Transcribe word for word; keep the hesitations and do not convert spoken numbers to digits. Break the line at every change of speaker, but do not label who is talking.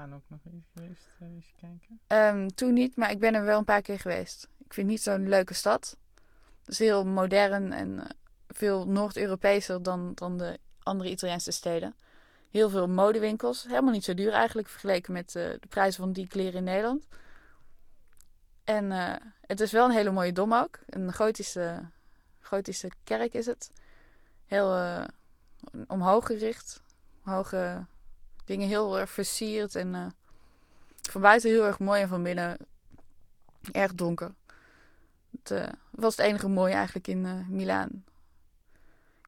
En ook nog eens geweest, uh, eens kijken.
Um, toen niet, maar ik ben er wel een paar keer geweest. Ik vind het niet zo'n leuke stad. Het is heel modern en uh, veel Noord-Europeeser dan, dan de andere Italiaanse steden. Heel veel modewinkels. Helemaal niet zo duur eigenlijk vergeleken met uh, de prijzen van die kleren in Nederland. En uh, het is wel een hele mooie dom ook. Een gotische, gotische kerk is het. Heel uh, omhoog gericht. Hoge dingen, heel erg versierd. En uh, van buiten heel erg mooi en van binnen erg donker. Het uh, was het enige mooie eigenlijk in uh, Milaan.